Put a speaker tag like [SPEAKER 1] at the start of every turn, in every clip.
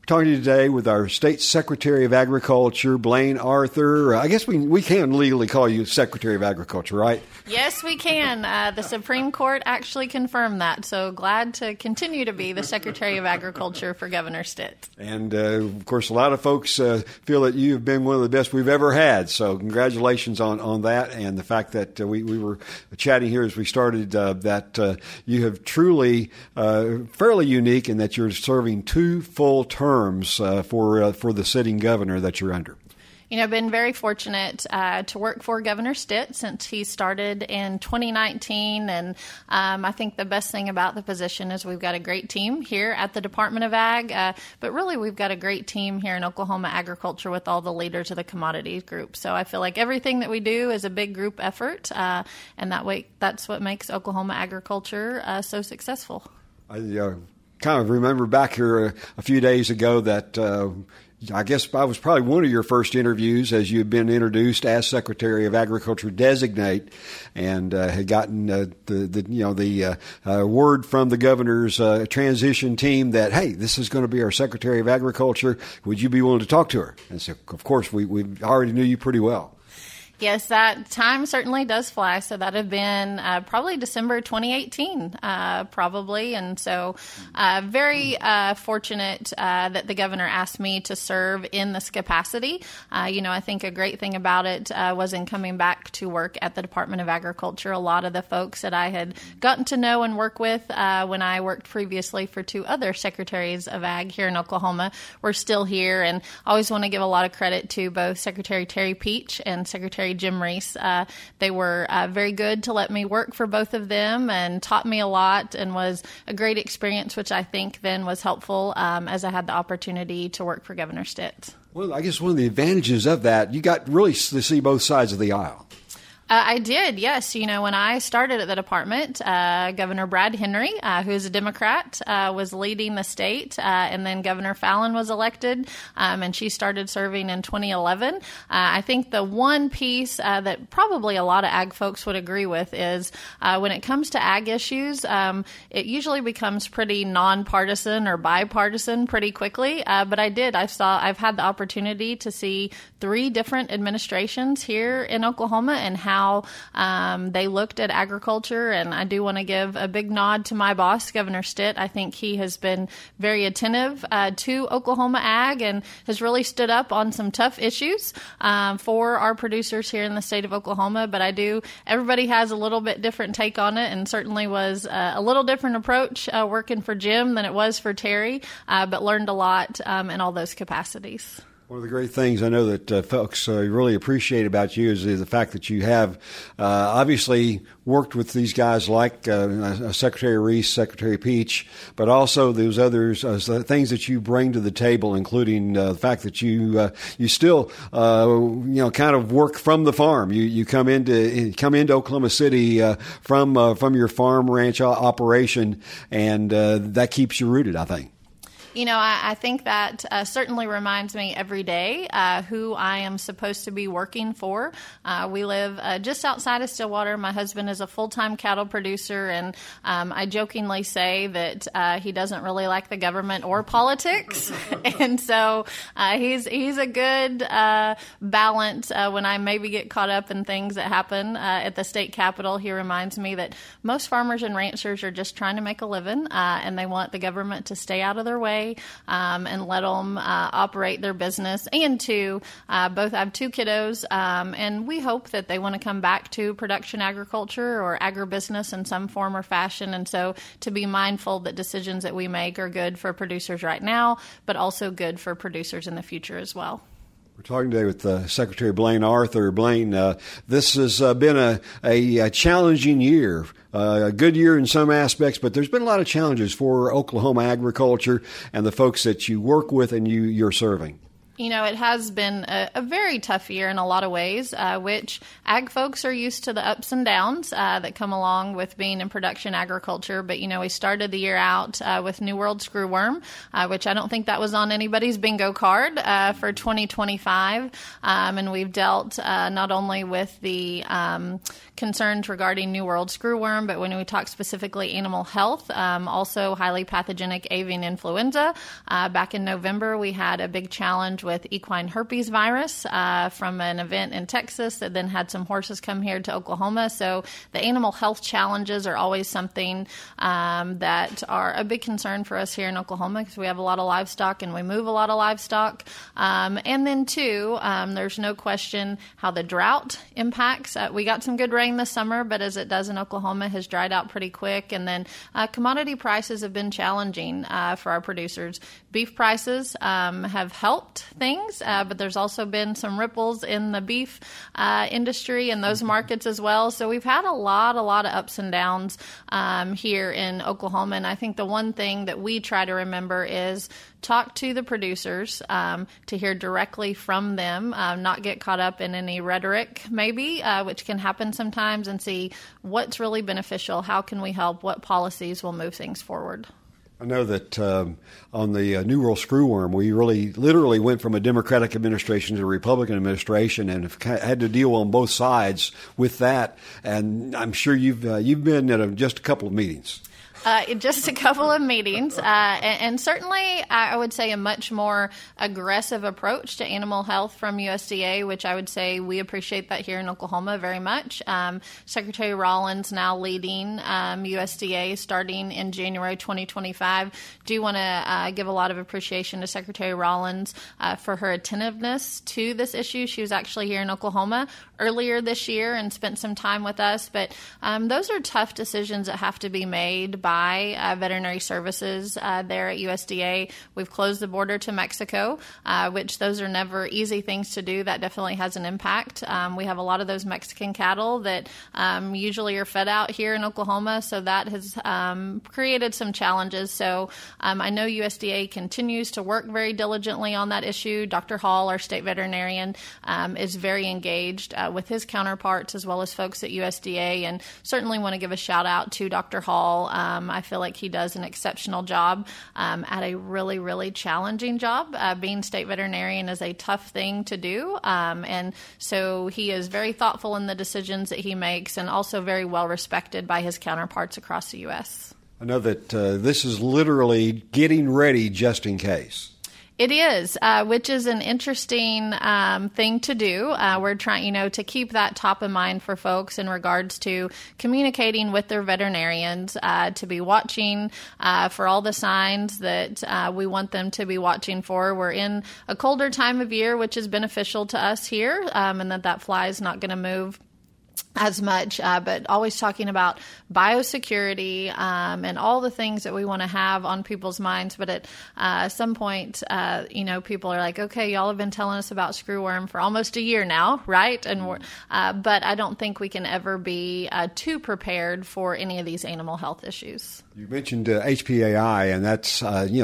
[SPEAKER 1] Talking to you today with our State Secretary of Agriculture, Blaine Arthur. I guess we can legally call you Secretary of Agriculture, right?
[SPEAKER 2] Yes, we can. The Supreme Court actually confirmed that, so glad to continue to be the Secretary of Agriculture for Governor Stitt.
[SPEAKER 1] And, of course, a lot of folks feel that you've been one of the best we've ever had, so congratulations on that, and the fact that we were chatting here as we started that you have truly fairly unique in that you're serving 2 full terms for the sitting governor that you're under.
[SPEAKER 2] You know, I've been very fortunate to work for Governor Stitt since he started in 2019, and I think the best thing about the position is we've got a great team here at the Department of Ag, but really we've got a great team here in Oklahoma Agriculture with all the leaders of the commodities group. So I feel like everything that we do is a big group effort, and that's what makes Oklahoma Agriculture so successful.
[SPEAKER 1] Kind of remember back here a few days ago that I guess I was probably one of your first interviews as you had been introduced as Secretary of Agriculture designate, and had gotten the word from the governor's transition team that, hey, this is going to be our Secretary of Agriculture. Would you be willing to talk to her? And so, of course, we already knew you pretty well.
[SPEAKER 2] Yes, that time certainly does fly. So that had been probably December 2018, probably. And so very fortunate that the governor asked me to serve in this capacity. I think a great thing about it was in coming back to work at the Department of Agriculture. A lot of the folks that I had gotten to know and work with when I worked previously for 2 other secretaries of Ag here in Oklahoma were still here. And I always want to give a lot of credit to both Secretary Terry Peach and Secretary Jim Reese. They were very good to let me work for both of them and taught me a lot, and was a great experience, which I think then was helpful as I had the opportunity to work for Governor Stitt.
[SPEAKER 1] Well, I guess one of the advantages of that, you got really to see both sides of the aisle.
[SPEAKER 2] I did, yes. When I started at the department, Governor Brad Henry, who is a Democrat, was leading the state, and then Governor Fallon was elected, and she started serving in 2011. I think the one piece that probably a lot of ag folks would agree with is when it comes to ag issues, it usually becomes pretty nonpartisan or bipartisan pretty quickly. But I've had the opportunity to see 3 different administrations here in Oklahoma and how they looked at agriculture, and I do want to give a big nod to my boss, Governor Stitt. I think he has been very attentive to Oklahoma ag and has really stood up on some tough issues for our producers here in the state of Oklahoma. But everybody has a little bit different take on it, and certainly was a little different approach working for Jim than it was for Terry, but learned a lot in all those capacities.
[SPEAKER 1] One of the great things I know that folks really appreciate about you is the fact that you have obviously worked with these guys like Secretary Reese, Secretary Peach, but also those others, things that you bring to the table, including the fact that you still kind of work from the farm. You come into Oklahoma City from your farm ranch operation, and that keeps you rooted, I think.
[SPEAKER 2] I think that certainly reminds me every day who I am supposed to be working for. We live just outside of Stillwater. My husband is a full-time cattle producer, and I jokingly say that he doesn't really like the government or politics. And so he's a good balance when I maybe get caught up in things that happen at the state capitol. He reminds me that most farmers and ranchers are just trying to make a living, and they want the government to stay out of their way. And let them operate their business. And both have 2 kiddos, and we hope that they want to come back to production agriculture or agribusiness in some form or fashion. And so to be mindful that decisions that we make are good for producers right now, but also good for producers in the future as well.
[SPEAKER 1] We're talking today with Secretary Blaine Arthur. Blaine, this has been a challenging year, a good year in some aspects, but there's been a lot of challenges for Oklahoma agriculture and the folks that you work with and you're serving.
[SPEAKER 2] It has been a very tough year in a lot of ways, which ag folks are used to the ups and downs that come along with being in production agriculture. But, we started the year out with New World screwworm, which I don't think that was on anybody's bingo card for 2025. And we've dealt not only with the concerns regarding New World screwworm, but when we talk specifically animal health, also highly pathogenic avian influenza. Back in November, we had a big challenge with equine herpes virus from an event in Texas that then had some horses come here to Oklahoma. So the animal health challenges are always something that are a big concern for us here in Oklahoma because we have a lot of livestock and we move a lot of livestock. And then, too, there's no question how the drought impacts. We got some good rain this summer, but as it does in Oklahoma, has dried out pretty quick. And then commodity prices have been challenging for our producers. Beef prices have helped things, but there's also been some ripples in the beef industry and those markets as well. So we've had a lot of ups and downs here in Oklahoma. And I think the one thing that we try to remember is talk to the producers to hear directly from them, not get caught up in any rhetoric maybe, which can happen sometimes, and see what's really beneficial, how can we help, what policies will move things forward.
[SPEAKER 1] I know that on the New World screwworm, we really literally went from a Democratic administration to a Republican administration and have had to deal on both sides with that. And I'm sure you've been at just a couple of meetings.
[SPEAKER 2] Just a couple of meetings, and certainly I would say a much more aggressive approach to animal health from USDA, which I would say we appreciate that here in Oklahoma very much. Secretary Rollins now leading USDA starting in January 2025. Do want to give a lot of appreciation to Secretary Rollins for her attentiveness to this issue. She was actually here in Oklahoma earlier this year and spent some time with us, but those are tough decisions that have to be made by veterinary services there at USDA. We've closed the border to Mexico, which those are never easy things to do. That definitely has an impact. We have a lot of those Mexican cattle that usually are fed out here in Oklahoma, so that has created some challenges. So I know USDA continues to work very diligently on that issue. Dr. Hall, our state veterinarian, is very engaged with his counterparts as well as folks at USDA, and certainly want to give a shout out to Dr. Hall. I feel like he does an exceptional job at a really, really challenging job. Being state veterinarian is a tough thing to do, and so he is very thoughtful in the decisions that he makes and also very well respected by his counterparts across the U.S.
[SPEAKER 1] I know that this is literally getting ready just in case.
[SPEAKER 2] It is, which is an interesting thing to do. We're trying, to keep that top of mind for folks in regards to communicating with their veterinarians, to be watching for all the signs that we want them to be watching for. We're in a colder time of year, which is beneficial to us here, and that fly is not going to move as much, but always talking about biosecurity and all the things that we want to have on people's minds. But at some point, people are like, okay, y'all have been telling us about screwworm for almost a year now, right? And but I don't think we can ever be too prepared for any of these animal health issues.
[SPEAKER 1] You mentioned HPAI, and that's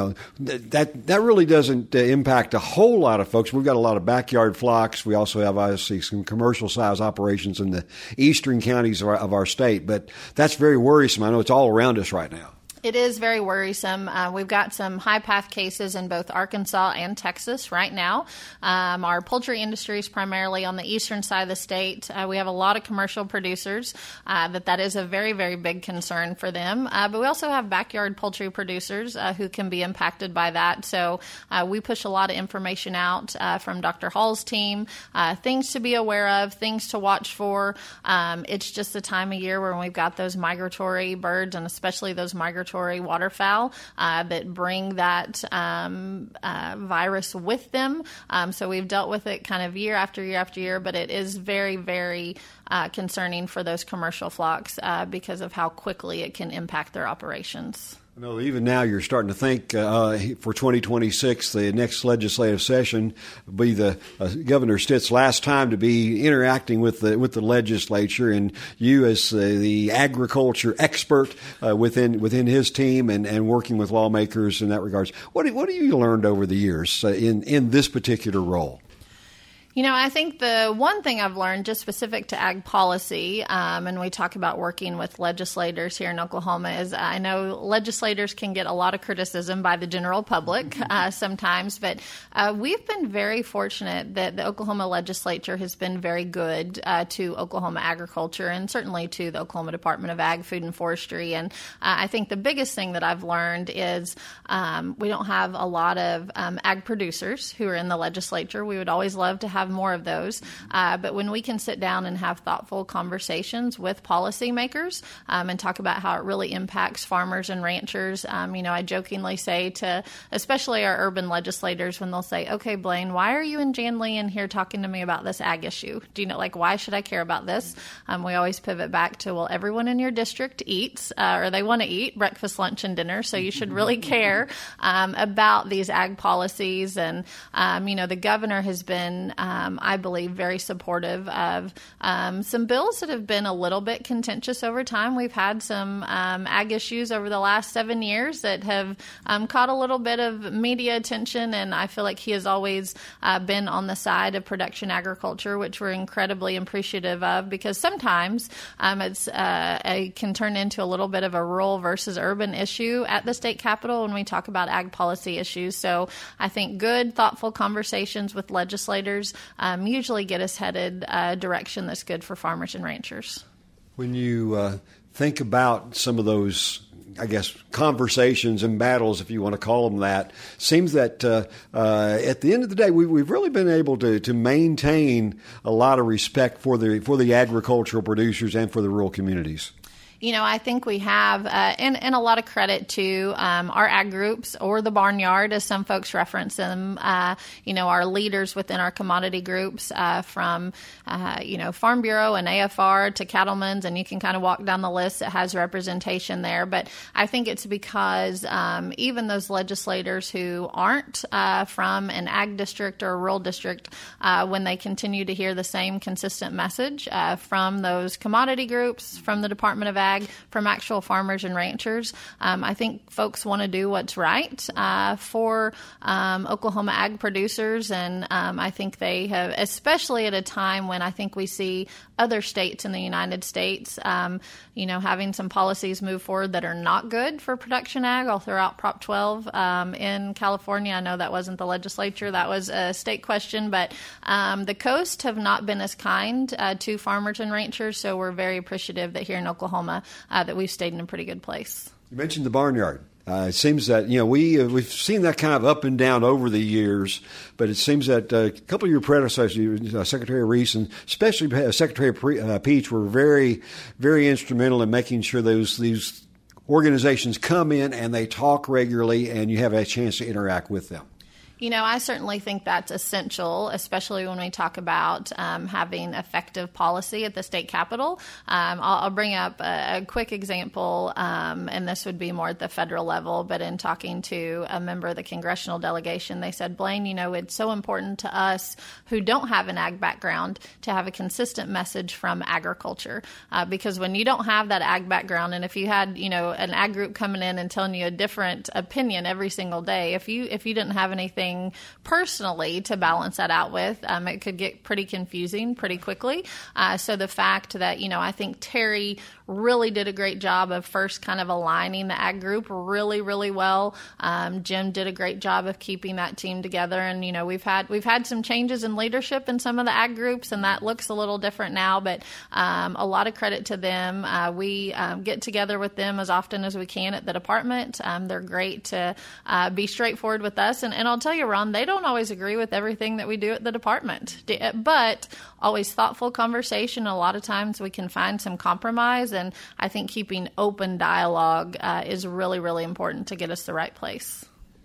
[SPEAKER 1] that really doesn't impact a whole lot of folks. We've got a lot of backyard flocks. We also have obviously some commercial size operations in the eastern counties of our state, but that's very worrisome. I know it's all around us right now.
[SPEAKER 2] It is very worrisome. We've got some high path cases in both Arkansas and Texas right now. Our poultry industry is primarily on the eastern side of the state. We have a lot of commercial producers that is a very, very big concern for them. But we also have backyard poultry producers who can be impacted by that. So we push a lot of information out from Dr. Hall's team, things to be aware of, things to watch for. It's just the time of year when we've got those migratory birds, and especially those migratory waterfowl that bring that virus with them. So we've dealt with it kind of year after year after year, but it is very, very concerning for those commercial flocks because of how quickly it can impact their operations.
[SPEAKER 1] No, even now you're starting to think for 2026, the next legislative session will be the Governor Stitt's last time to be interacting with the legislature, and you as the agriculture expert within his team and working with lawmakers in that regards. What have you learned over the years in this particular role?
[SPEAKER 2] You know, I think the one thing I've learned just specific to ag policy, and we talk about working with legislators here in Oklahoma, is I know legislators can get a lot of criticism by the general public sometimes, but we've been very fortunate that the Oklahoma legislature has been very good to Oklahoma agriculture and certainly to the Oklahoma Department of Ag, Food, and Forestry. And I think the biggest thing that I've learned is we don't have a lot of ag producers who are in the legislature. We would always love to have more of those. But when we can sit down and have thoughtful conversations with policymakers and talk about how it really impacts farmers and ranchers, I jokingly say to especially our urban legislators when they'll say, okay, Blaine, why are you and Jan Lee in here talking to me about this ag issue? Do you know, why should I care about this? We always pivot back to, well, everyone in your district eats or they want to eat breakfast, lunch, and dinner. So you should really care about these ag policies. And, the governor has been I believe, very supportive of some bills that have been a little bit contentious over time. We've had some ag issues over the last 7 years that have caught a little bit of media attention, and I feel like he has always been on the side of production agriculture, which we're incredibly appreciative of, because sometimes it can turn into a little bit of a rural versus urban issue at the state capitol when we talk about ag policy issues. So I think good, thoughtful conversations with legislators usually get us headed a direction that's good for farmers and ranchers.
[SPEAKER 1] When you think about some of those, I guess, conversations and battles, if you want to call them that, seems that at the end of the day, we've really been able to maintain a lot of respect for the agricultural producers and for the rural communities.
[SPEAKER 2] I think we have, and a lot of credit to our ag groups or the barnyard, as some folks reference them, our leaders within our commodity groups from, Farm Bureau and AFR to cattlemen's, and you can kind of walk down the list that has representation there. But I think it's because even those legislators who aren't from an ag district or a rural district, when they continue to hear the same consistent message from those commodity groups, from the Department of Ag, from actual farmers and ranchers. I think folks want to do what's right for Oklahoma ag producers, and I think they have, especially at a time when I think we see other states in the United States, having some policies move forward that are not good for production ag. I'll throw out Prop 12 in California. I know that wasn't the legislature. That was a state question, but the coast have not been as kind to farmers and ranchers, so we're very appreciative that here in Oklahoma that we've stayed in a pretty good place.
[SPEAKER 1] You mentioned the barnyard. It seems that we've seen that kind of up and down over the years, but it seems that a couple of your predecessors, Secretary Reese and especially Secretary Peach, were very, very instrumental in making sure these organizations come in and they talk regularly, and you have a chance to interact with them.
[SPEAKER 2] I certainly think that's essential, especially when we talk about having effective policy at the state capitol. I'll bring up a quick example, and this would be more at the federal level, but in talking to a member of the congressional delegation, they said, Blaine, it's so important to us who don't have an ag background to have a consistent message from agriculture, because when you don't have that ag background, and if you had, an ag group coming in and telling you a different opinion every single day, if you didn't have anything personally to balance that out with, it could get pretty confusing pretty quickly. So the fact that, I think Terry really did a great job of first kind of aligning the ag group really, really well. Jim did a great job of keeping that team together. And, we've had some changes in leadership in some of the ag groups, and that looks a little different now, but a lot of credit to them. We get together with them as often as we can at the department. They're great to be straightforward with us. And I'll tell you, Ron, they don't always agree with everything that we do at the department, but always thoughtful conversation. A lot of times we can find some compromise, and I think keeping open dialogue is really, really important to get us the right place.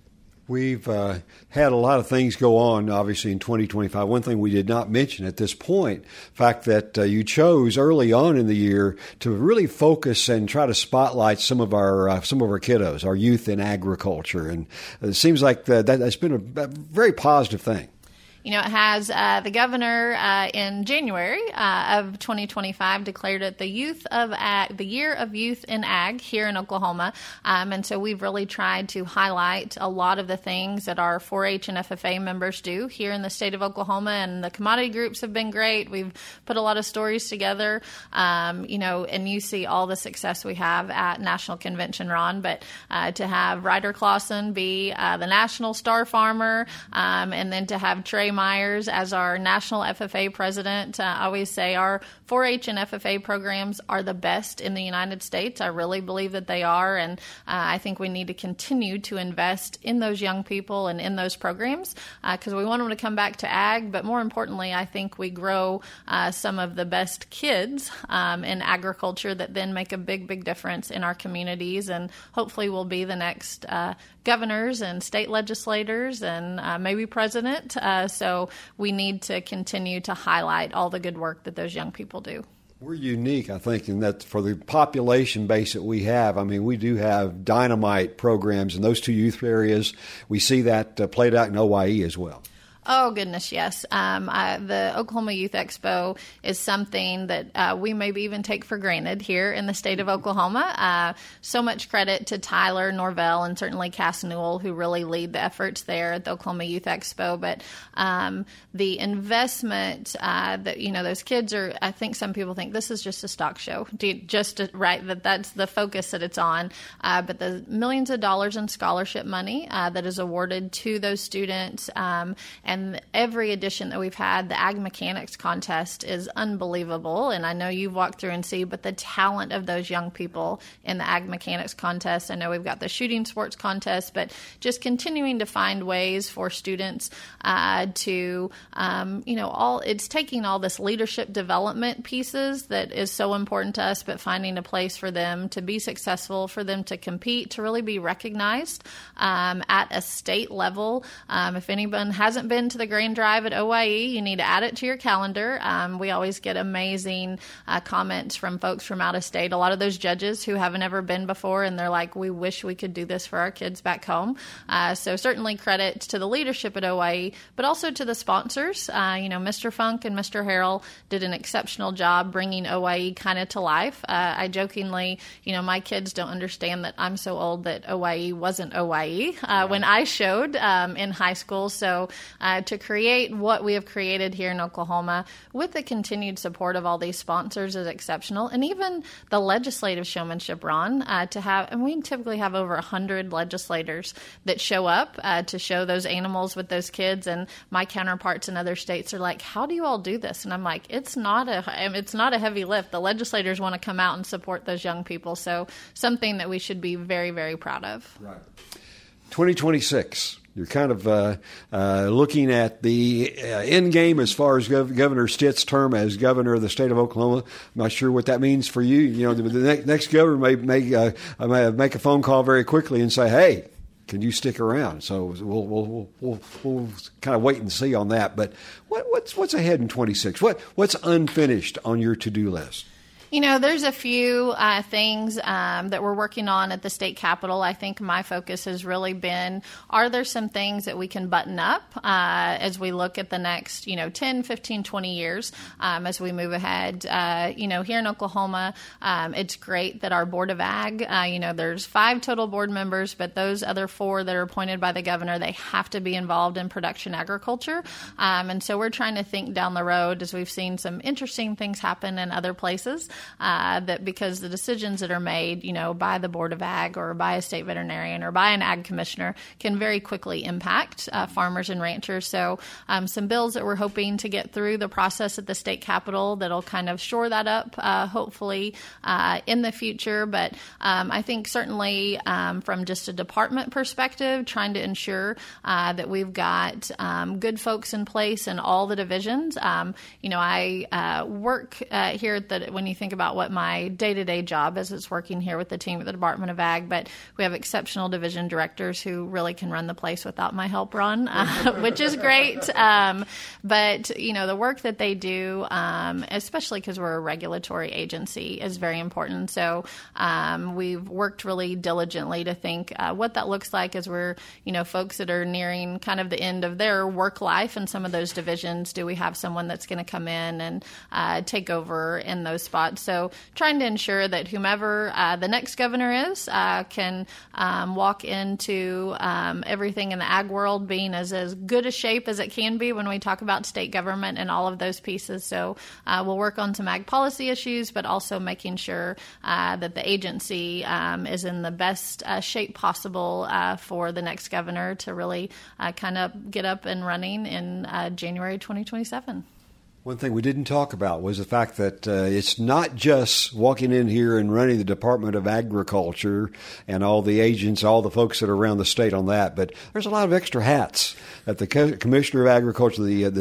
[SPEAKER 1] We've had a lot of things go on, obviously, in 2025. One thing we did not mention at this point, the fact that you chose early on in the year to really focus and try to spotlight some of our kiddos, our youth in agriculture, and it seems like that's been a very positive thing.
[SPEAKER 2] You know, it has the governor in January of 2025 declared it the Year of Youth in Ag here in Oklahoma. And so we've really tried to highlight a lot of the things that our 4-H and FFA members do here in the state of Oklahoma. And the commodity groups have been great. We've put a lot of stories together, and you see all the success we have at National Convention, Ron. But to have Ryder Clausen be the national star farmer, and then to have Trey Myers as our national FFA president. I always say our 4-H and FFA programs are the best in the United States. I really believe that they are, and I think we need to continue to invest in those young people and in those programs because we want them to come back to ag, but more importantly, I think we grow some of the best kids in agriculture that then make a big, big difference in our communities, and hopefully will be the next governors and state legislators and maybe president. So we need to continue to highlight all the good work that those young people do.
[SPEAKER 1] We're unique, I think, in that for the population base that we have, I mean, we do have dynamite programs in those two youth areas. We see that played out in OYE as well.
[SPEAKER 2] Oh, goodness, yes. The Oklahoma Youth Expo is something that we maybe even take for granted here in the state of Oklahoma. So much credit to Tyler Norvell and certainly Cass Newell, who really lead the efforts there at the Oklahoma Youth Expo. But the investment that, those kids are, I think some people think this is just a stock show, that's the focus that it's on. But the millions of dollars in scholarship money that is awarded to those students, and every edition that we've had, the Ag Mechanics contest is unbelievable. And I know you've walked through and see, but the talent of those young people in the Ag Mechanics contest. I know we've got the shooting sports contest, but just continuing to find ways for students to, it's taking all this leadership development pieces that is so important to us, but finding a place for them to be successful, for them to compete, to really be recognized at a state level. If anyone hasn't been to the Grand Drive at OYE, you need to add it to your calendar. We always get amazing comments from folks from out of state. A lot of those judges who haven't ever been before, and they're like, we wish we could do this for our kids back home. So certainly credit to the leadership at OYE, but also to the sponsors. Mr. Funk and Mr. Harrell did an exceptional job bringing OYE kind of to life. I jokingly, my kids don't understand that I'm so old that OYE wasn't OYE when I showed in high school. So to create what we have created here in Oklahoma with the continued support of all these sponsors is exceptional. And even the legislative showmanship, Ron, and we typically have over 100 legislators that show up to show those animals with those kids. And my counterparts in other states are like, how do you all do this? And I'm like, it's not a heavy lift. The legislators want to come out and support those young people. So something that we should be very, very proud of. Right.
[SPEAKER 1] 2026. You're kind of looking at the end game as far as Governor Stitt's term as governor of the state of Oklahoma. I'm not sure what that means for you. The next governor may make a phone call very quickly and say, "Hey, can you stick around?" So we'll kind of wait and see on that. But what's ahead in 26? What's unfinished on your to-do list?
[SPEAKER 2] There's a few things that we're working on at the state capitol. I think my focus has really been, are there some things that we can button up as we look at the next, 10, 15, 20 years as we move ahead? Here in Oklahoma, it's great that our Board of Ag, there's 5 total board members, but those other 4 that are appointed by the governor, they have to be involved in production agriculture. And so we're trying to think down the road as we've seen some interesting things happen in other places. That because the decisions that are made, by the Board of Ag or by a state veterinarian or by an ag commissioner can very quickly impact farmers and ranchers. So some bills that we're hoping to get through the process at the state capitol that'll kind of shore that up, hopefully in the future. But I think certainly from just a department perspective, trying to ensure that we've got good folks in place in all the divisions. I work here at when you think think about what my day-to-day job is, it's working here with the team at the Department of Ag, but we have exceptional division directors who really can run the place without my help, Ron, which is great. But, the work that they do, especially because we're a regulatory agency, is very important. So we've worked really diligently to think what that looks like as we're, folks that are nearing kind of the end of their work life in some of those divisions. Do we have someone that's going to come in and take over in those spots? So trying to ensure that whomever the next governor is can walk into everything in the ag world being as good a shape as it can be when we talk about state government and all of those pieces. So we'll work on some ag policy issues, but also making sure that the agency is in the best shape possible for the next governor to really kind of get up and running in January 2027.
[SPEAKER 1] One thing we didn't talk about was the fact that it's not just walking in here and running the Department of Agriculture and all the agents, all the folks that are around the state on that, but there's a lot of extra hats that the Commissioner of Agriculture,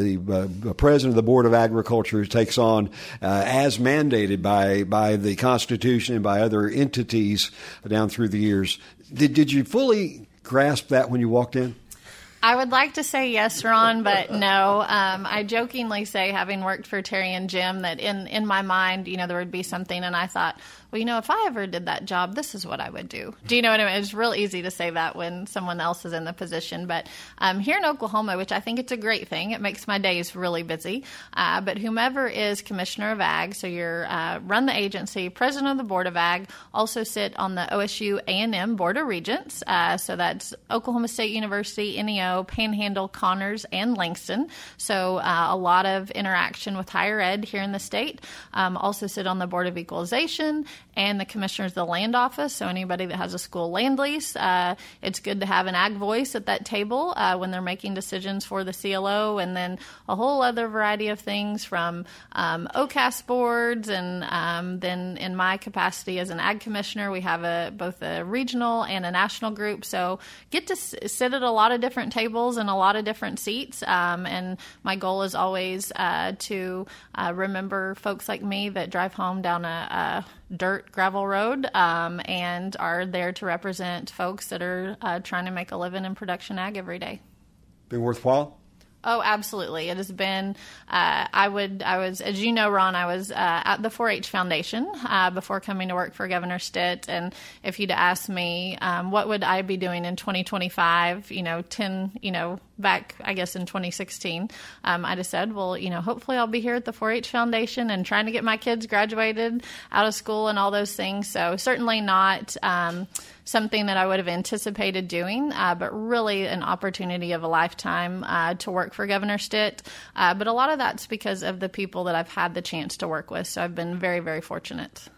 [SPEAKER 1] the President of the Board of Agriculture takes on as mandated by the Constitution and by other entities down through the years. Did you fully grasp that when you walked in?
[SPEAKER 2] I would like to say yes, Ron, but no. I jokingly say, having worked for Terry and Jim, that in my mind, there would be something, and I thought, well, if I ever did that job, this is what I would do. Do you know what I mean? It's real easy to say that when someone else is in the position. But here in Oklahoma, which I think it's a great thing, it makes my days really busy. But whomever is Commissioner of Ag, so you're run the agency, President of the Board of Ag, also sit on the OSU A&M Board of Regents. So that's Oklahoma State University, NEO, Panhandle, Connors, and Langston. So a lot of interaction with higher ed here in the state. Also sit on the Board of Equalization and the Commissioners of the Land Office. So anybody that has a school land lease, it's good to have an ag voice at that table when they're making decisions for the CLO, and then a whole other variety of things from OCAS boards, and then in my capacity as an ag commissioner, we have both a regional and a national group. So get to sit at a lot of different tables and a lot of different seats. And my goal is always to remember folks like me that drive home down a dirt gravel road and are there to represent folks that are trying to make a living in production ag every day.
[SPEAKER 1] Been worthwhile?
[SPEAKER 2] Oh, absolutely. It has been, I was, as you know, Ron, I was at the 4-H Foundation before coming to work for Governor Stitt. And if you'd asked me, what would I be doing in 2025, back, I guess, in 2016, I'd have said, well, hopefully I'll be here at the 4-H Foundation and trying to get my kids graduated out of school and all those things. So certainly not something that I would have anticipated doing, but really an opportunity of a lifetime to work for Governor Stitt. But a lot of that's because of the people that I've had the chance to work with. So I've been very, very fortunate.